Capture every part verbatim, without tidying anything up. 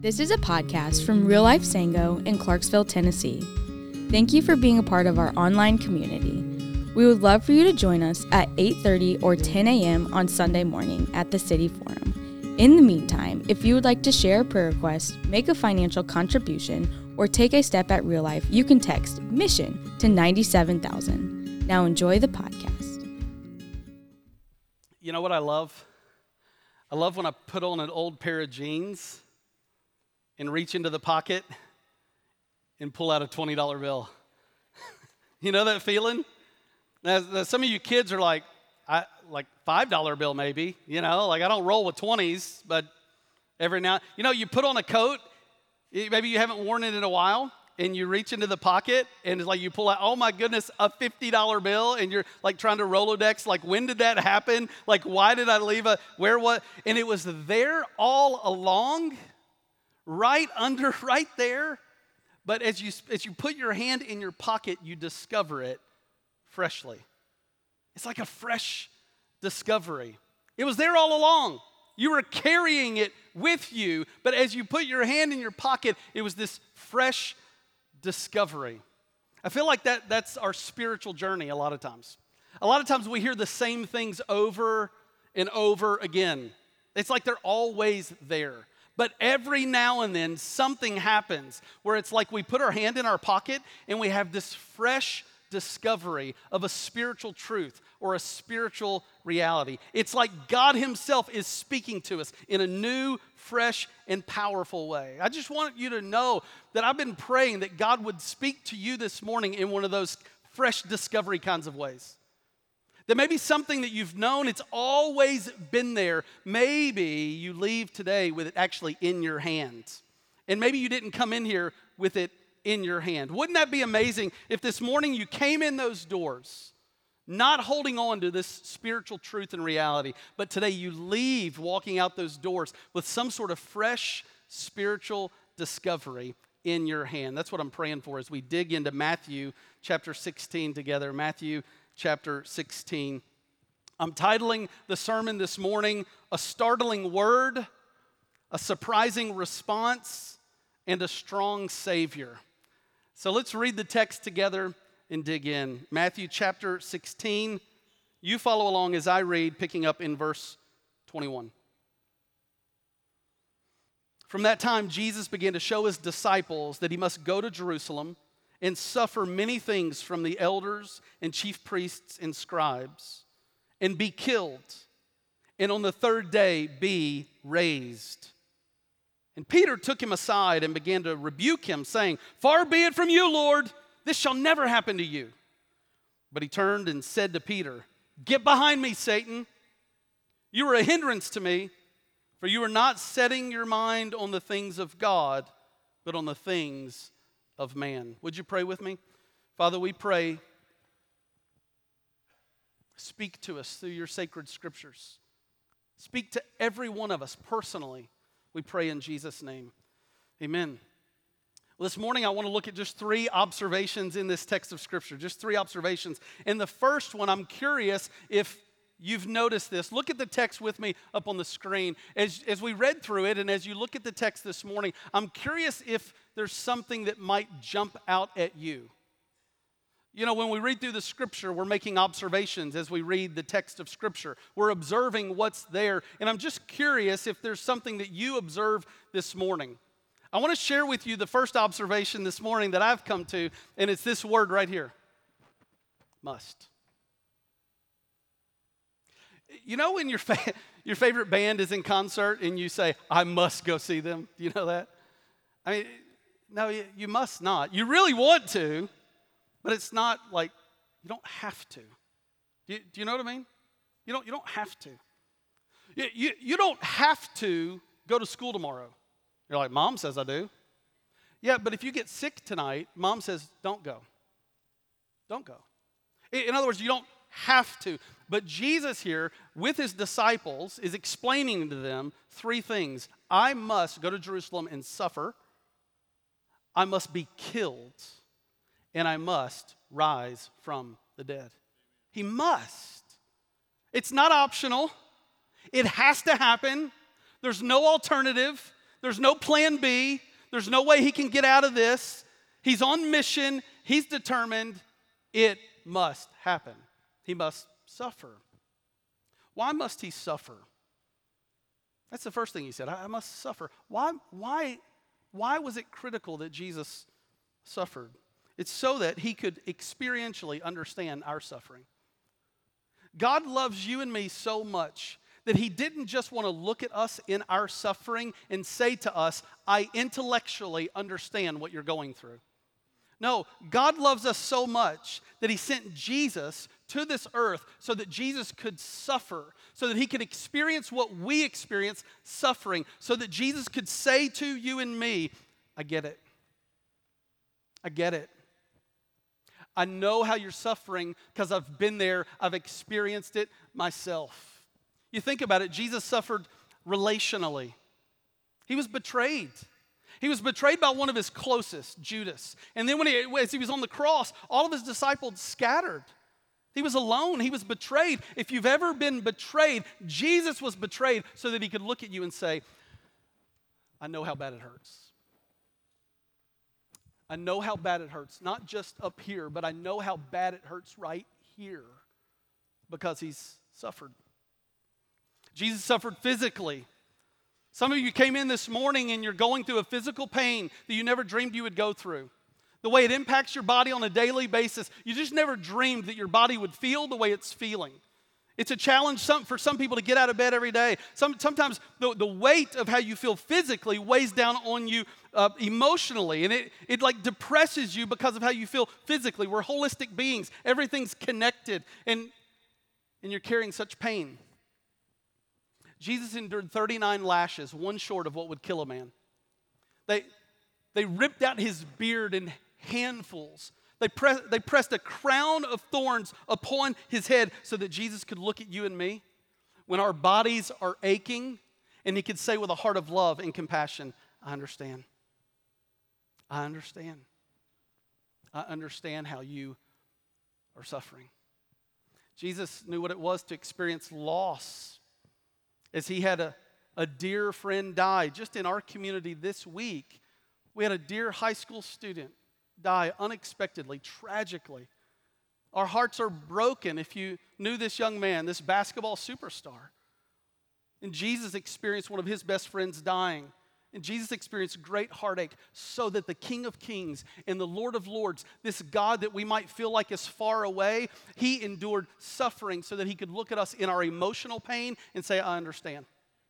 This is a podcast from Real Life Sango in Clarksville, Tennessee. Thank you for being a part of our online community. We would love for you to join us at eight thirty or ten a.m. on Sunday morning at the City Forum. In the meantime, if you would like to share a prayer request, make a financial contribution, or take a step at Real Life, you can text MISSION to ninety-seven thousand. Now enjoy the podcast. You know what I love? I love when I put on an old pair of jeans and reach into the pocket and pull out a twenty dollar bill. You know that feeling? Now, now, some of you kids are like, I, like five dollar bill maybe, you know, like I don't roll with twenties, but every now, you know, you put on a coat, maybe you haven't worn it in a while, and you reach into the pocket, and it's like you pull out, oh my goodness, a fifty dollar bill, and you're like trying to Rolodex, like when did that happen? Like why did I leave a, where what? And it was there all along, right under, right there. But as you as you put your hand in your pocket, you discover it freshly. It's like a fresh discovery. It was there all along. You were carrying it with you, but as you put your hand in your pocket, it was this fresh discovery. I feel like that that's our spiritual journey a lot of times. A lot of times we hear the same things over and over again. It's like they're always there. But every now and then something happens where it's like we put our hand in our pocket and we have this fresh discovery of a spiritual truth or a spiritual reality. It's like God himself is speaking to us in a new, fresh, and powerful way. I just want you to know that I've been praying that God would speak to you this morning in one of those fresh discovery kinds of ways. That maybe something that you've known, it's always been there. Maybe you leave today with it actually in your hand. And maybe you didn't come in here with it in your hand. Wouldn't that be amazing if this morning you came in those doors not holding on to this spiritual truth and reality, but today you leave walking out those doors with some sort of fresh spiritual discovery in your hand. That's what I'm praying for as we dig into Matthew chapter sixteen together. Matthew chapter sixteen. I'm titling the sermon this morning, A Startling Word, A Surprising Response, and a Strong Savior. So let's read the text together and dig in. Matthew chapter sixteen. You follow along as I read, picking up in verse twenty-one. From that time, Jesus began to show his disciples that he must go to Jerusalem and suffer many things from the elders and chief priests and scribes, and be killed, and on the third day be raised. And Peter took him aside and began to rebuke him, saying, "Far be it from you, Lord, this shall never happen to you." But he turned and said to Peter, "Get behind me, Satan. You are a hindrance to me, for you are not setting your mind on the things of God, but on the things of man." Would you pray with me? Father, we pray, speak to us through your sacred scriptures. Speak to every one of us personally. We pray in Jesus' name. Amen. Well, this morning I want to look at just three observations in this text of Scripture, just three observations. And the first one, I'm curious if you've noticed this. Look at the text with me up on the screen. As, as we read through it and as you look at the text this morning, I'm curious if there's something that might jump out at you. You know, when we read through the Scripture, we're making observations as we read the text of Scripture. We're observing what's there. And I'm just curious if there's something that you observe this morning. I want to share with you the first observation this morning that I've come to, and it's this word right here. Must. You know when your fa- your favorite band is in concert and you say, "I must go see them." Do you know that? I mean, no, you, you must not. You really want to, but it's not like you don't have to. Do you, do you know what I mean? You don't, you don't have to. You, you, you don't have to go to school tomorrow. You're like, "Mom says I do." Yeah, but if you get sick tonight, Mom says, "Don't go. Don't go." In, in other words, you don't have to. But Jesus here, with his disciples, is explaining to them three things. I must go to Jerusalem and suffer. I must be killed. And I must rise from the dead. He must. It's not optional. It has to happen. There's no alternative. There's no plan B. There's no way he can get out of this. He's on mission. He's determined. It must happen. He must suffer. Why must he suffer? That's the first thing he said. I, I must suffer. Why, why, why was it critical that Jesus suffered? It's so that he could experientially understand our suffering. God loves you and me so much that he didn't just want to look at us in our suffering and say to us, I intellectually understand what you're going through. No, God loves us so much that he sent Jesus to this earth so that Jesus could suffer, so that he could experience what we experience, suffering, so that Jesus could say to you and me, I get it. I get it. I know how you're suffering because I've been there. I've experienced it myself. You think about it, Jesus suffered relationally. He was betrayed. He was betrayed by one of his closest, Judas. And then when he, as he was on the cross, all of his disciples scattered. He was alone. He was betrayed. If you've ever been betrayed, Jesus was betrayed so that he could look at you and say, I know how bad it hurts. I know how bad it hurts, not just up here, but I know how bad it hurts right here because he's suffered. Jesus suffered physically. Some of you came in this morning and you're going through a physical pain that you never dreamed you would go through. The way it impacts your body on a daily basis, you just never dreamed that your body would feel the way it's feeling. It's a challenge some, for some people to get out of bed every day. Some, sometimes the, the weight of how you feel physically weighs down on you uh, emotionally, and it, it like depresses you because of how you feel physically. We're holistic beings. Everything's connected, and, and you're carrying such pain. Jesus endured thirty-nine lashes, one short of what would kill a man. They, they ripped out his beard in handfuls. They, pre- they pressed a crown of thorns upon his head so that Jesus could look at you and me when our bodies are aching, and he could say with a heart of love and compassion, I understand. I understand. I understand how you are suffering. Jesus knew what it was to experience loss as he had a, a dear friend die. Just in our community this week, we had a dear high school student die unexpectedly, tragically. Our hearts are broken if you knew this young man, this basketball superstar. And Jesus experienced one of his best friends dying. And Jesus experienced great heartache so that the King of Kings and the Lord of Lords, this God that we might feel like is far away, he endured suffering so that he could look at us in our emotional pain and say, I understand.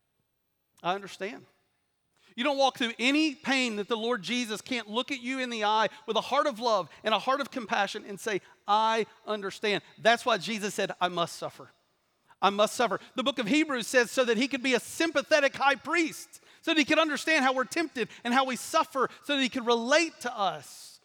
I understand. You don't walk through any pain that the Lord Jesus can't look at you in the eye with a heart of love and a heart of compassion and say, I understand. That's why Jesus said, I must suffer. I must suffer. The book of Hebrews says so that he could be a sympathetic high priest, so that he could understand how we're tempted and how we suffer, so that he could relate to us.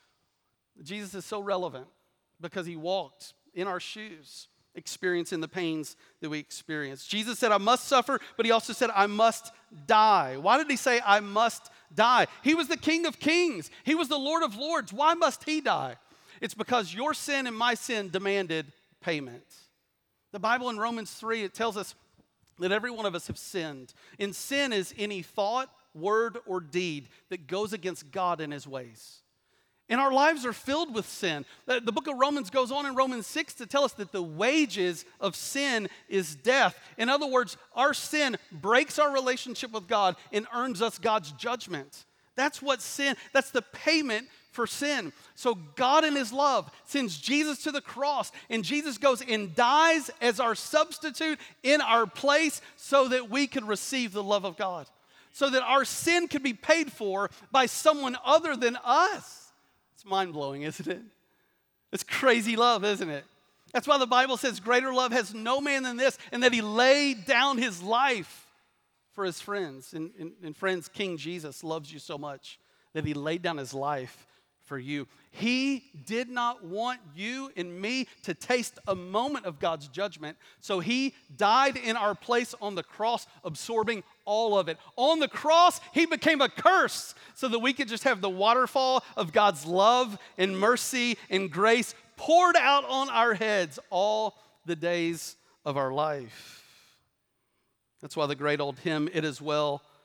Jesus is so relevant because he walked in our shoes, experiencing the pains that we experience. Jesus said, I must suffer, but he also said, I must die. Why did he say, I must die? He was the King of Kings. He was the Lord of Lords. Why must he die? It's because your sin and my sin demanded payment. The Bible in Romans three, it tells us that every one of us have sinned. And sin is any thought, word, or deed that goes against God and his ways. And our lives are filled with sin. The, the book of Romans goes on in Romans six to tell us that the wages of sin is death. In other words, our sin breaks our relationship with God and earns us God's judgment. That's what sin, that's the payment for sin. So God in his love sends Jesus to the cross, and Jesus goes and dies as our substitute in our place so that we could receive the love of God, so that our sin could be paid for by someone other than us. It's mind-blowing, isn't it? It's crazy love, isn't it? That's why the Bible says greater love has no man than this, and that he laid down his life for his friends. And, and, and friends, King Jesus loves you so much that he laid down his life for you. He did not want you and me to taste a moment of God's judgment, so he died in our place on the cross, absorbing all of it. On the cross, he became a curse so that we could just have the waterfall of God's love and mercy and grace poured out on our heads all the days of our life. That's why the great old hymn, It Is Well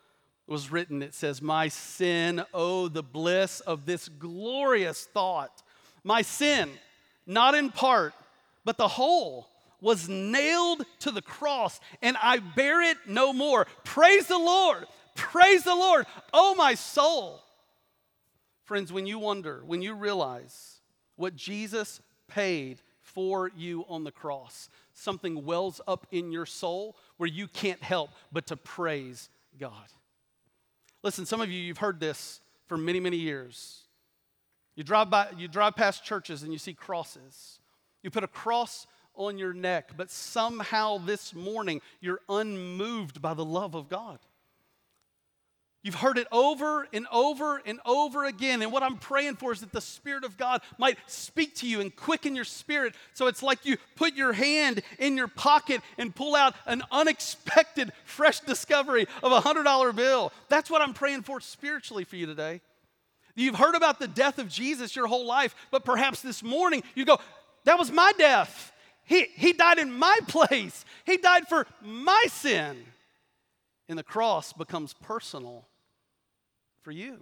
was written, it says, my sin, oh, the bliss of this glorious thought. My sin, not in part, but the whole, was nailed to the cross, and I bear it no more. Praise the Lord. Praise the Lord. Oh, my soul. Friends, when you wonder, when you realize what Jesus paid for you on the cross, something wells up in your soul where you can't help but to praise God. Listen, some of you, you've heard this for many, many years. You drive by, you drive past churches and you see crosses. You put a cross on your neck, but somehow this morning you're unmoved by the love of God. You've heard it over and over and over again. And what I'm praying for is that the Spirit of God might speak to you and quicken your spirit. So it's like you put your hand in your pocket and pull out an unexpected, fresh discovery of a one hundred dollar bill. That's what I'm praying for spiritually for you today. You've heard about the death of Jesus your whole life, but perhaps this morning you go, that was my death. He, he died in my place. He died for my sin. And the cross becomes personal for you.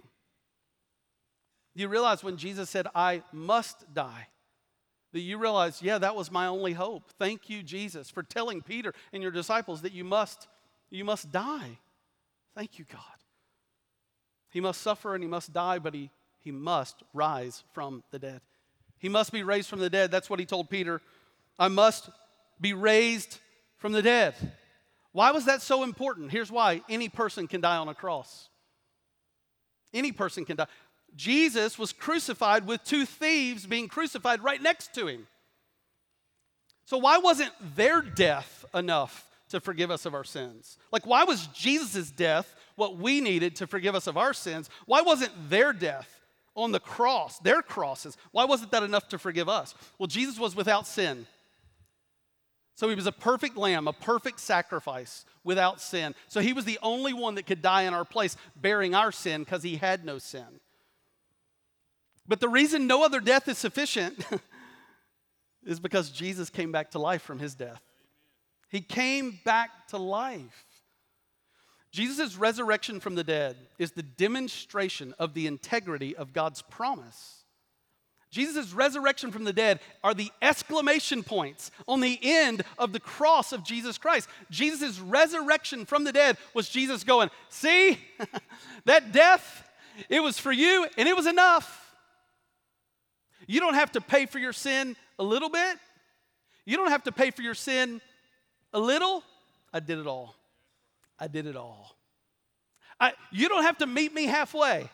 You realize when Jesus said, I must die, that you realize, yeah, that was my only hope. Thank you, Jesus, for telling Peter and your disciples that you must, you must die. Thank you, God. He must suffer and he must die, but he, he must rise from the dead. He must be raised from the dead. That's what he told Peter. I must be raised from the dead. Why was that so important? Here's why. Any person can die on a cross. Any person can die. Jesus was crucified with two thieves being crucified right next to him. So why wasn't their death enough to forgive us of our sins? Like, why was Jesus' death what we needed to forgive us of our sins? Why wasn't their death on the cross, their crosses, why wasn't that enough to forgive us? Well, Jesus was without sin. So he was a perfect lamb, a perfect sacrifice without sin. So he was the only one that could die in our place, bearing our sin because he had no sin. But the reason no other death is sufficient is because Jesus came back to life from his death. He came back to life. Jesus' resurrection from the dead is the demonstration of the integrity of God's promise. Jesus' resurrection from the dead are the exclamation points on the end of the cross of Jesus Christ. Jesus' resurrection from the dead was Jesus going, see, that death, it was for you and it was enough. You don't have to pay for your sin a little bit. You don't have to pay for your sin a little. I did it all. I did it all. I, you don't have to meet me halfway.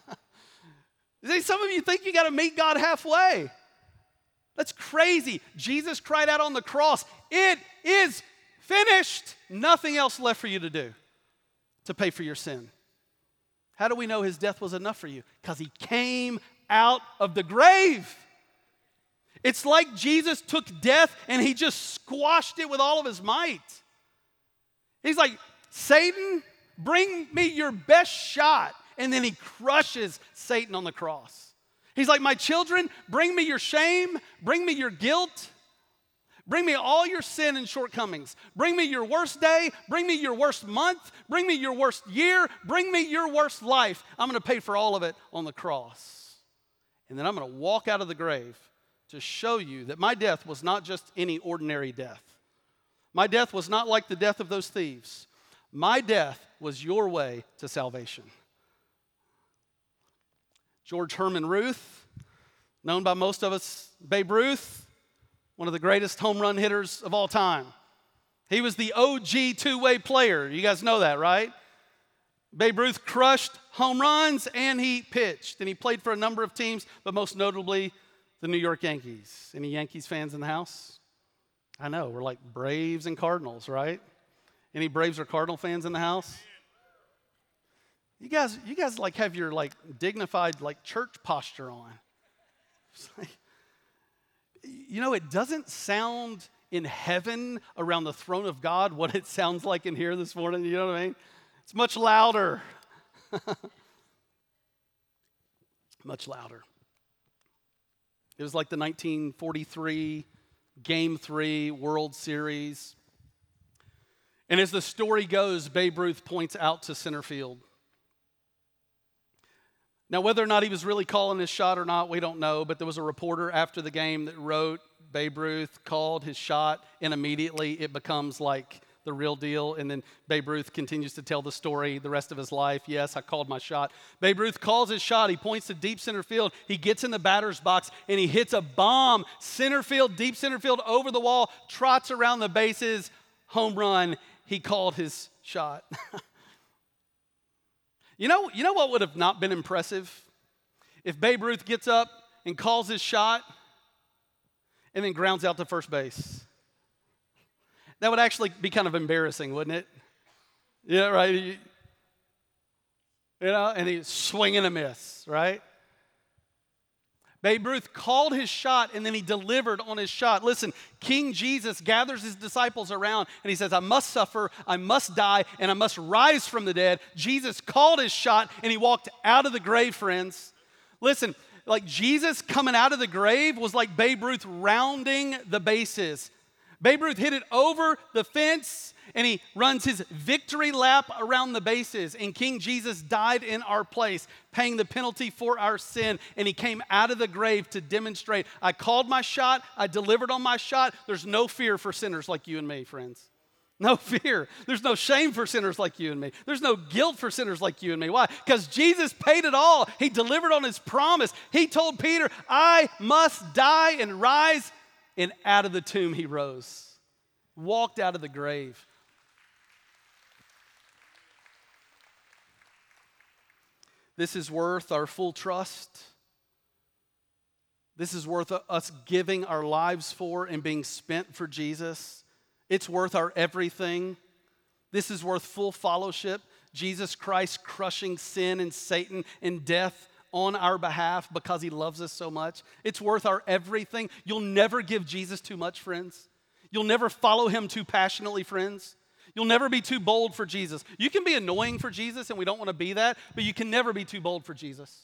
See, some of you think you got to meet God halfway. That's crazy. Jesus cried out on the cross, it is finished. Nothing else left for you to do to pay for your sin. How do we know his death was enough for you? Because he came out of the grave. It's like Jesus took death and he just squashed it with all of his might. He's like, Satan, bring me your best shot. And then he crushes Satan on the cross. He's like, my children, bring me your shame, bring me your guilt, bring me all your sin and shortcomings. Bring me your worst day, bring me your worst month, bring me your worst year, bring me your worst life. I'm going to pay for all of it on the cross. And then I'm going to walk out of the grave to show you that my death was not just any ordinary death. My death was not like the death of those thieves. My death was your way to salvation. George Herman Ruth, known by most of us, Babe Ruth, one of the greatest home run hitters of all time. He was the O G two-way player. You guys know that, right? Babe Ruth crushed home runs and he pitched. And he played for a number of teams, but most notably the New York Yankees. Any Yankees fans in the house? I know, we're like Braves and Cardinals, right? Any Braves or Cardinal fans in the house? You guys, you guys like have your like dignified like church posture on. Like, you know, it doesn't sound in heaven around the throne of God what it sounds like in here this morning. You know what I mean? It's much louder. Much louder. It was like the nineteen forty-three Game three World Series. And as the story goes, Babe Ruth points out to center field. Now, whether or not he was really calling his shot or not, we don't know, but there was a reporter after the game that wrote Babe Ruth called his shot, and immediately it becomes like the real deal. And then Babe Ruth continues to tell the story the rest of his life. Yes, I called my shot. Babe Ruth calls his shot. He points to deep center field. He gets in the batter's box, and he hits a bomb. Center field, deep center field, over the wall, trots around the bases, home run. He called his shot. You know, you know what would have not been impressive? If Babe Ruth gets up and calls his shot and then grounds out to first base. That would actually be kind of embarrassing, wouldn't it? Yeah, right? You know, and he's swinging a miss, right? Babe Ruth called his shot, and then he delivered on his shot. Listen, King Jesus gathers his disciples around, and he says, I must suffer, I must die, and I must rise from the dead. Jesus called his shot, and he walked out of the grave, friends. Listen, like Jesus coming out of the grave was like Babe Ruth rounding the bases. Babe Ruth hit it over the fence, and he runs his victory lap around the bases. And King Jesus died in our place, paying the penalty for our sin. And he came out of the grave to demonstrate, I called my shot, I delivered on my shot. There's no fear for sinners like you and me, friends. No fear. There's no shame for sinners like you and me. There's no guilt for sinners like you and me. Why? Because Jesus paid it all. He delivered on his promise. He told Peter, I must die and rise. And out of the tomb he rose. Walked out of the grave. This is worth our full trust. This is worth us giving our lives for and being spent for Jesus. It's worth our everything. This is worth full fellowship. Jesus Christ crushing sin and Satan and death on our behalf because he loves us so much. It's worth our everything. You'll never give Jesus too much, friends. You'll never follow him too passionately, friends. You'll never be too bold for Jesus. You can be annoying for Jesus, and we don't want to be that, but you can never be too bold for Jesus.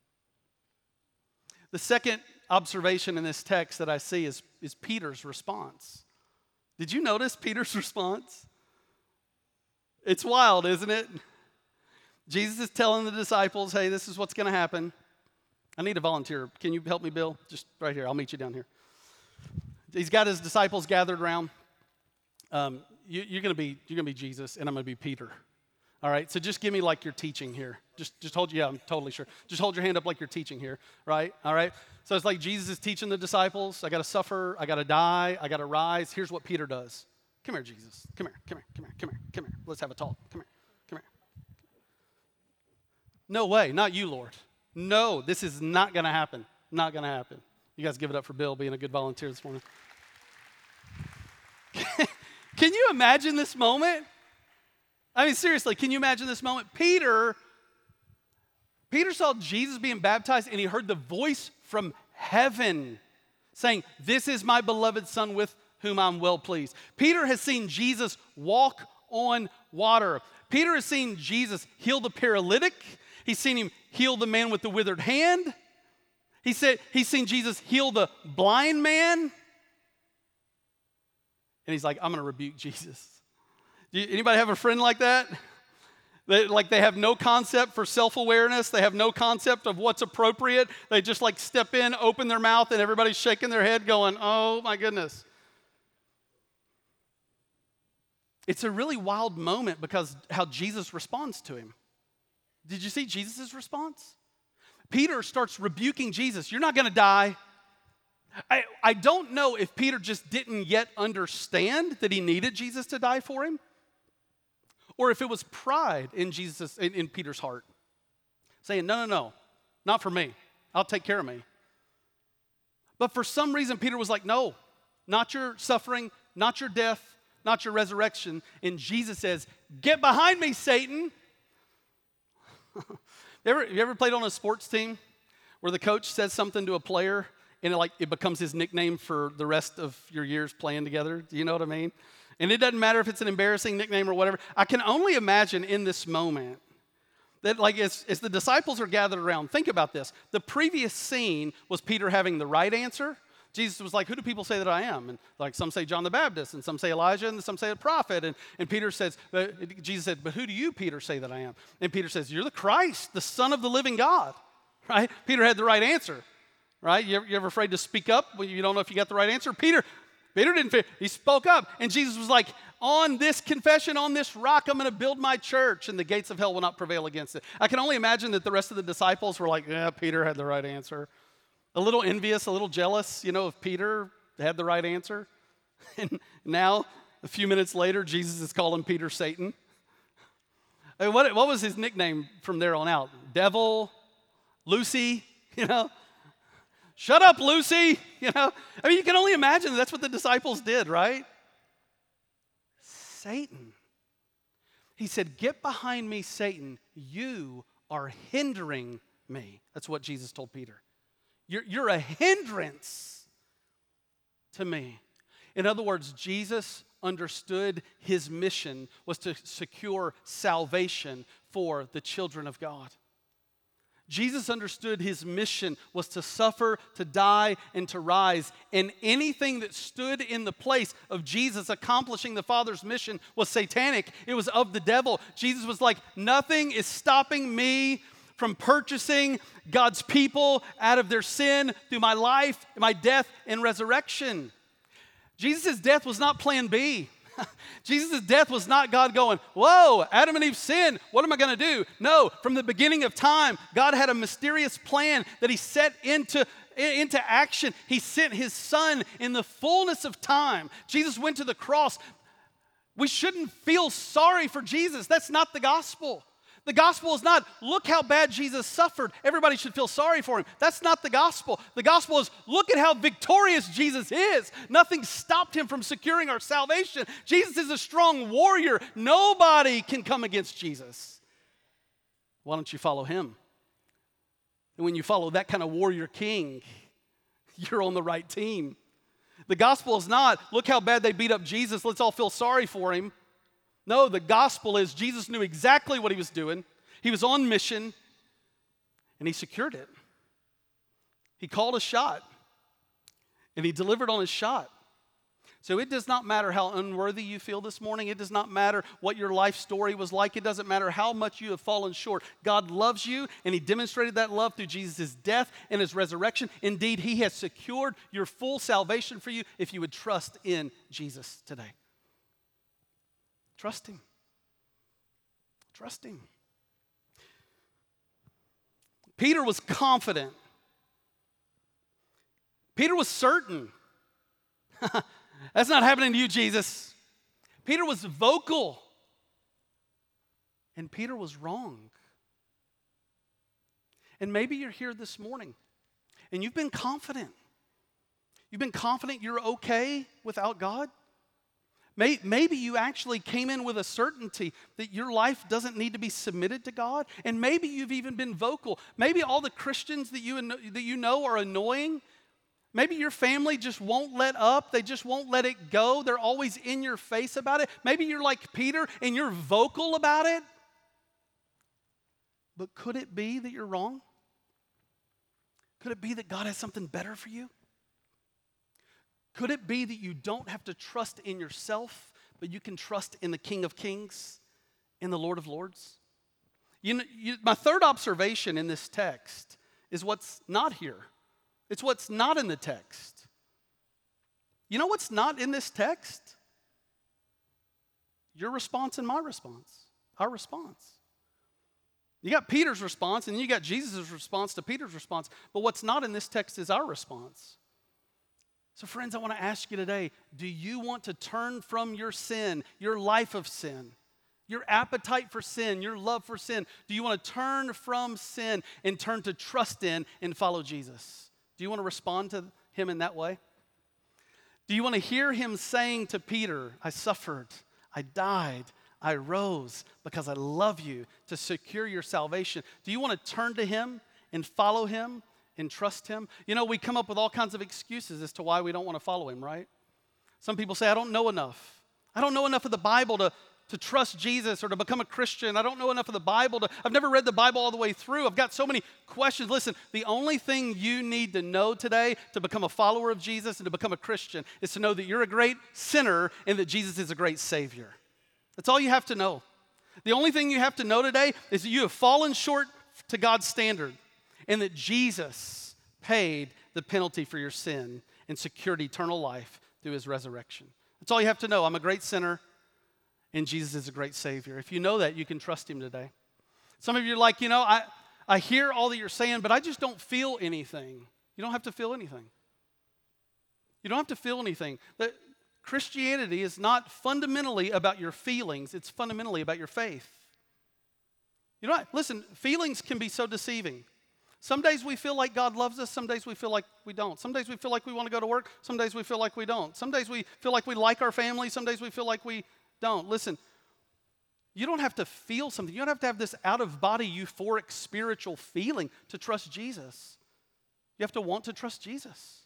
The second observation in this text that I see is, is Peter's response. Did you notice Peter's response? It's wild, isn't it? Jesus is telling the disciples, hey, this is what's going to happen. I need a volunteer. Can you help me, Bill? Just right here. I'll meet you down here. He's got his disciples gathered around. Um, you, you're going to be you're going to be Jesus, and I'm going to be Peter. All right? So just give me like you're teaching here. Just just hold, yeah, I'm totally sure. Just hold your hand up like you're teaching here, right? All right? So it's like Jesus is teaching the disciples. I got to suffer. I got to die. I got to rise. Here's what Peter does. Come here, Jesus. Come here. Come here. Come here. Come here. Come here. Let's have a talk. Come here. Come here. No way. Not you, Lord. No, this is not going to happen. Not going to happen. You guys give it up for Bill being a good volunteer this morning. Can you imagine this moment? I mean, seriously, can you imagine this moment? Peter, Peter saw Jesus being baptized, and he heard the voice from heaven saying, this is my beloved son with whom I'm well pleased. Peter has seen Jesus walk on water. Peter has seen Jesus heal the paralytic. He's seen him heal the man with the withered hand. He said he's seen Jesus heal the blind man. And he's like, I'm going to rebuke Jesus. Do you, anybody have a friend like that? They, like they have no concept for self-awareness. They have no concept of what's appropriate. They just like step in, open their mouth, and everybody's shaking their head going, oh my goodness. It's a really wild moment because how Jesus responds to him. Did you see Jesus' response? Peter starts rebuking Jesus. You're not going to die. I, I don't know if Peter just didn't yet understand that he needed Jesus to die for him, or if it was pride in Jesus in, in Peter's heart, saying, no, no, no, not for me. I'll take care of me. But for some reason, Peter was like, no, not your suffering, not your death, not your resurrection. And Jesus says, get behind me, Satan. you, ever, you ever played on a sports team where the coach says something to a player and it, like, it becomes his nickname for the rest of your years playing together? Do you know what I mean? And it doesn't matter if it's an embarrassing nickname or whatever. I can only imagine in this moment that, like, as, as the disciples are gathered around, think about this. The previous scene was Peter having the right answer. Jesus was like, who do people say that I am? And like some say John the Baptist, and some say Elijah, and some say a prophet. And, and Peter says, uh, Jesus said, but who do you, Peter, say that I am? And Peter says, you're the Christ, the Son of the living God. right? Peter had the right answer, right? You ever, you ever afraid to speak up when you don't know if you got the right answer? Peter, Peter didn't fear. He spoke up, and Jesus was like, on this confession, on this rock, I'm going to build my church, and the gates of hell will not prevail against it. I can only imagine that the rest of the disciples were like, yeah, Peter had the right answer. A little envious, a little jealous, you know, if Peter had the right answer. And now, a few minutes later, Jesus is calling Peter Satan. I mean, what, what was his nickname from there on out? Devil, Lucy, you know? Shut up, Lucy, you know? I mean, you can only imagine that's what the disciples did, right? Satan. He said, get behind me, Satan. You are hindering me. That's what Jesus told Peter. You're, you're a hindrance to me. In other words, Jesus understood his mission was to secure salvation for the children of God. Jesus understood his mission was to suffer, to die, and to rise. And anything that stood in the place of Jesus accomplishing the Father's mission was satanic. It was of the devil. Jesus was like, nothing is stopping me from purchasing God's people out of their sin through my life, my death, and resurrection. Jesus' death was not plan B. Jesus' death was not God going, whoa, Adam and Eve sinned. What am I going to do? No, from the beginning of time, God had a mysterious plan that he set into, into action. He sent his son in the fullness of time. Jesus went to the cross. We shouldn't feel sorry for Jesus. That's not the gospel. The gospel is not, look how bad Jesus suffered. Everybody should feel sorry for him. That's not the gospel. The gospel is, look at how victorious Jesus is. Nothing stopped him from securing our salvation. Jesus is a strong warrior. Nobody can come against Jesus. Why don't you follow him? And when you follow that kind of warrior king, you're on the right team. The gospel is not, look how bad they beat up Jesus. Let's all feel sorry for him. No, the gospel is Jesus knew exactly what he was doing. He was on mission, and he secured it. He called a shot, and he delivered on his shot. So it does not matter how unworthy you feel this morning. It does not matter what your life story was like. It doesn't matter how much you have fallen short. God loves you, and he demonstrated that love through Jesus' death and his resurrection. Indeed, he has secured your full salvation for you if you would trust in Jesus today. Trust him. Trust him. Peter was confident. Peter was certain. That's not happening to you, Jesus. Peter was vocal. And Peter was wrong. And maybe you're here this morning and you've been confident. You've been confident you're okay without God. Maybe you actually came in with a certainty that your life doesn't need to be submitted to God. And maybe you've even been vocal. Maybe all the Christians that you, that you know are annoying. Maybe your family just won't let up. They just won't let it go. They're always in your face about it. Maybe you're like Peter and you're vocal about it. But could it be that you're wrong? Could it be that God has something better for you? Could it be that you don't have to trust in yourself, but you can trust in the King of Kings, in the Lord of Lords? You know, you, my third observation in this text is what's not here. It's what's not in the text. You know what's not in this text? Your response and my response, our response. You got Peter's response, and then you got Jesus' response to Peter's response, but what's not in this text is our response. So friends, I want to ask you today, do you want to turn from your sin, your life of sin, your appetite for sin, your love for sin? Do you want to turn from sin and turn to trust in and follow Jesus? Do you want to respond to him in that way? Do you want to hear him saying to Peter, I suffered, I died, I rose because I love you to secure your salvation? Do you want to turn to him and follow him and trust him? You know, we come up with all kinds of excuses as to why we don't want to follow him, right? Some people say, I don't know enough. I don't know enough of the Bible to, to trust Jesus or to become a Christian. I don't know enough of the Bible. To, I've never read the Bible all the way through. I've got so many questions. Listen, the only thing you need to know today to become a follower of Jesus and to become a Christian is to know that you're a great sinner and that Jesus is a great Savior. That's all you have to know. The only thing you have to know today is that you have fallen short to God's standard. and that Jesus paid the penalty for your sin and secured eternal life through his resurrection. That's all you have to know. I'm a great sinner, and Jesus is a great Savior. If you know that, you can trust him today. Some of you are like, you know, I, I hear all that you're saying, but I just don't feel anything. You don't have to feel anything. You don't have to feel anything. That Christianity is not fundamentally about your feelings. It's fundamentally about your faith. You know what? Listen, feelings can be so deceiving. Some days we feel like God loves us. Some days we feel like we don't. Some days we feel like we want to go to work. Some days we feel like we don't. Some days we feel like we like our family. Some days we feel like we don't. Listen, you don't have to feel something. You don't have to have this out-of-body euphoric spiritual feeling to trust Jesus. You have to want to trust Jesus.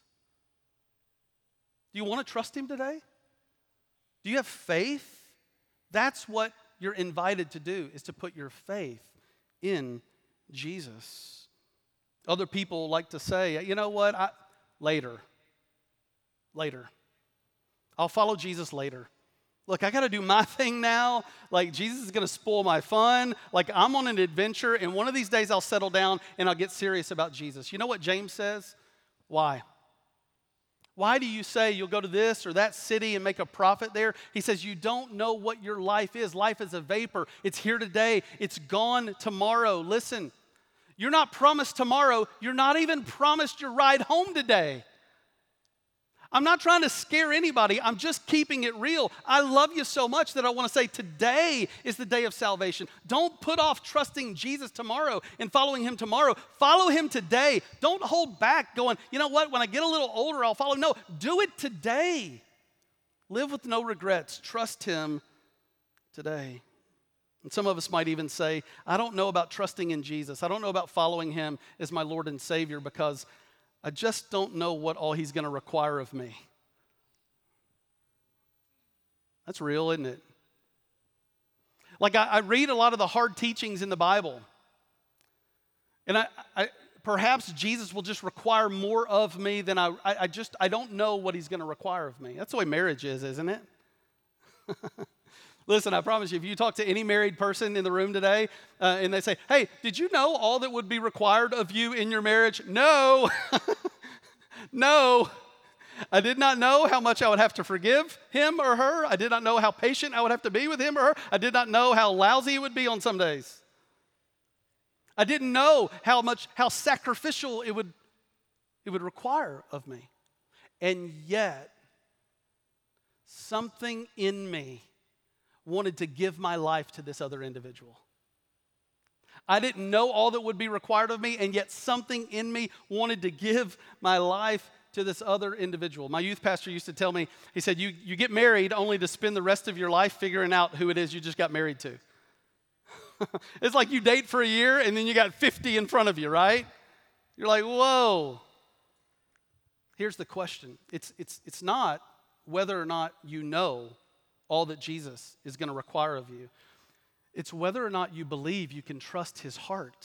Do you want to trust him today? Do you have faith? That's what you're invited to do, is to put your faith in Jesus. Other people like to say, you know what, I, later, later. I'll follow Jesus later. Look, I got to do my thing now. Like, Jesus is going to spoil my fun. Like, I'm on an adventure, and one of these days I'll settle down and I'll get serious about Jesus. You know what James says? Why? Why do you say you'll go to this or that city and make a profit there? He says you don't know what your life is. Life is a vapor. It's here today. It's gone tomorrow. Listen, you're not promised tomorrow. You're not even promised your ride home today. I'm not trying to scare anybody. I'm just keeping it real. I love you so much that I want to say today is the day of salvation. Don't put off trusting Jesus tomorrow and following him tomorrow. Follow him today. Don't hold back going, you know what, when I get a little older, I'll follow. No, do it today. Live with no regrets. Trust him today. And some of us might even say, I don't know about trusting in Jesus. I don't know about following him as my Lord and Savior because I just don't know what all he's going to require of me. That's real, isn't it? Like I, I read a lot of the hard teachings in the Bible. And I, I perhaps Jesus will just require more of me than I, I, I just, I don't know what he's going to require of me. That's the way marriage is, isn't it? Listen, I promise you, if you talk to any married person in the room today uh, and they say, hey, did you know all that would be required of you in your marriage? No. No. I did not know how much I would have to forgive him or her. I did not know how patient I would have to be with him or her. I did not know how lousy it would be on some days. I didn't know how much, how sacrificial it would, it would require of me. And yet, something in me wanted to give my life to this other individual. I didn't know all that would be required of me, and yet something in me wanted to give my life to this other individual. My youth pastor used to tell me, he said, you, you get married only to spend the rest of your life figuring out who it is you just got married to. It's like you date for a year, and then you got fifty in front of you, right? You're like, whoa. Here's the question. It's, it's, it's not whether or not you know all that Jesus is going to require of you. It's whether or not you believe you can trust his heart.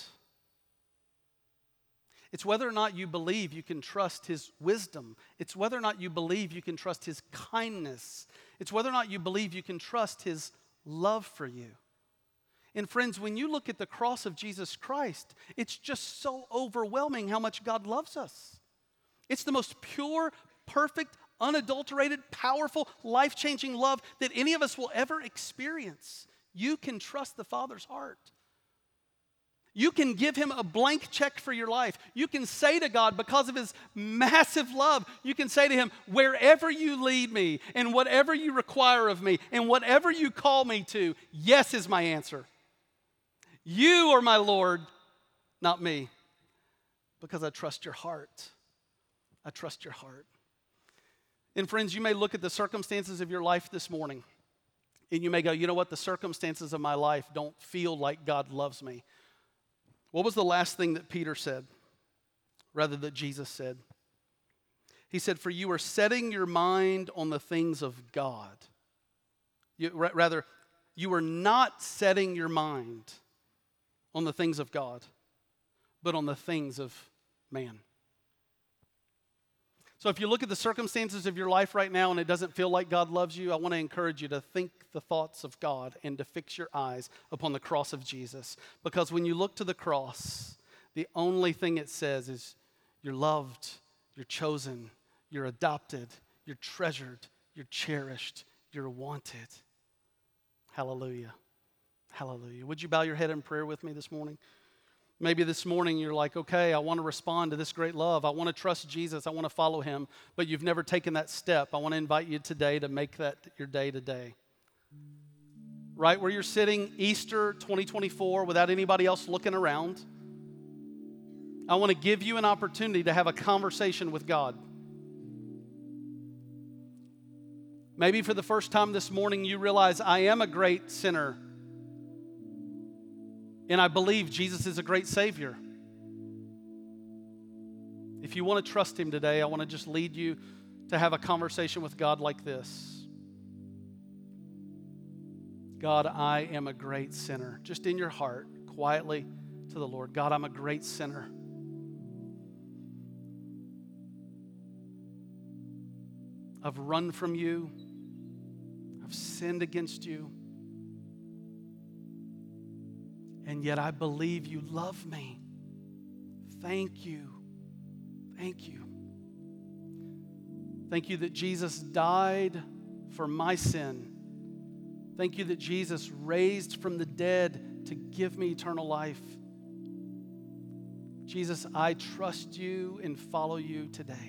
It's whether or not you believe you can trust his wisdom. It's whether or not you believe you can trust his kindness. It's whether or not you believe you can trust his love for you. And friends, when you look at the cross of Jesus Christ, it's just so overwhelming how much God loves us. It's the most pure, perfect, unadulterated, powerful, life-changing love that any of us will ever experience. You can trust the Father's heart. You can give him a blank check for your life. You can say to God, because of his massive love, you can say to him, wherever you lead me and whatever you require of me and whatever you call me to, yes is my answer. You are my Lord, not me, because I trust your heart. I trust your heart. And friends, you may look at the circumstances of your life this morning, and you may go, you know what, the circumstances of my life don't feel like God loves me. What was the last thing that Peter said, rather that Jesus said? He said, for you are setting your mind on the things of God. You, rather, you are not setting your mind on the things of God, but on the things of man. So if you look at the circumstances of your life right now and it doesn't feel like God loves you, I want to encourage you to think the thoughts of God and to fix your eyes upon the cross of Jesus. Because when you look to the cross, The only thing it says is you're loved, you're chosen, you're adopted, you're treasured, you're cherished, you're wanted. Hallelujah. Hallelujah. Would you bow your head in prayer with me this morning? Maybe this morning you're like, okay, I want to respond to this great love. I want to trust Jesus. I want to follow him. But you've never taken that step. I want to invite you today to make that your day today. Right where you're sitting, Easter twenty twenty-four, without anybody else looking around, I want to give you an opportunity to have a conversation with God. Maybe for the first time this morning you realize I am a great sinner. And I believe Jesus is a great Savior. If you want to trust him today, I want to just lead you to have a conversation with God like this. God, I am a great sinner. Just in your heart, quietly to the Lord. God, I'm a great sinner. I've run from you. I've sinned against you. And yet I believe you love me. Thank you. Thank you. Thank you that Jesus died for my sin. Thank you that Jesus raised from the dead to give me eternal life. Jesus, I trust you and follow you today.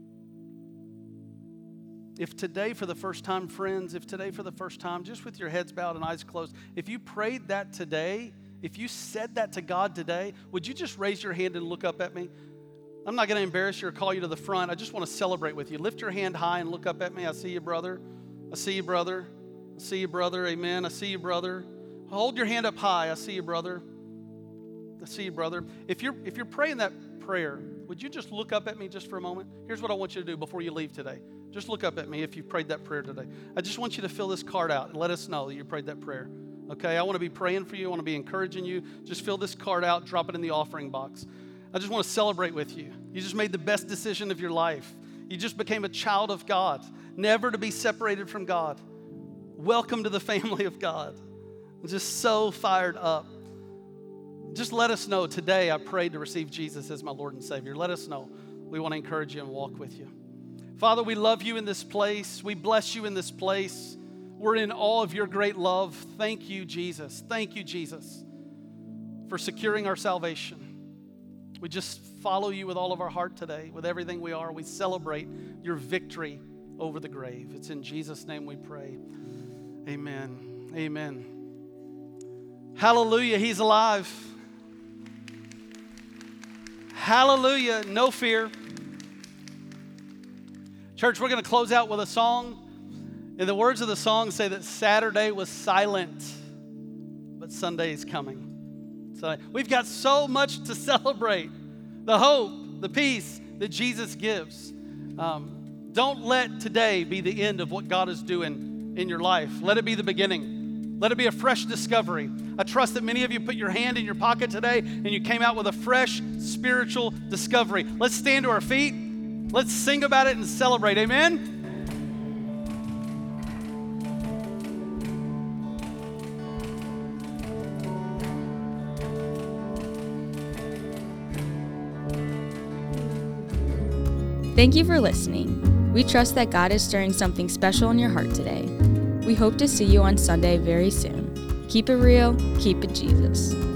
If today for the first time, friends, if today for the first time, just with your heads bowed and eyes closed, if you prayed that today, if you said that to God today, would you just raise your hand and look up at me? I'm not going to embarrass you or call you to the front. I just want to celebrate with you. Lift your hand high and look up at me. I see you, brother. I see you, brother. I see you, brother. Amen. I see you, brother. Hold your hand up high. I see you, brother. I see you, brother. If you're, if you're praying that prayer, would you just look up at me just for a moment? Here's what I want you to do before you leave today. Just look up at me if you prayed that prayer today. I just want you to fill this card out and let us know that you prayed that prayer. Okay, I want to be praying for you. I want to be encouraging you. Just fill this card out, drop it in the offering box. I just want to celebrate with you. You just made the best decision of your life. You just became a child of God, never to be separated from God. Welcome to the family of God. I'm just so fired up. Just let us know today I prayed to receive Jesus as my Lord and Savior. Let us know. We want to encourage you and walk with you. Father, we love you in this place. We bless you in this place. We're in awe of your great love. Thank you, Jesus. Thank you, Jesus, for securing our salvation. We just follow you with all of our heart today, with everything we are. We celebrate your victory over the grave. It's in Jesus' name we pray. Amen. Amen. Hallelujah. He's alive. Hallelujah. No fear. Church, we're going to close out with a song. And the words of the song say that Saturday was silent, but Sunday is coming. So we've got so much to celebrate. The hope, the peace that Jesus gives. Um, don't let today be the end of what God is doing in your life. Let it be the beginning. Let it be a fresh discovery. I trust that many of you put your hand in your pocket today and you came out with a fresh spiritual discovery. Let's stand to our feet. Let's sing about it and celebrate. Amen? Thank you for listening. We trust that God is stirring something special in your heart today. We hope to see you on Sunday very soon. Keep it real, keep it Jesus.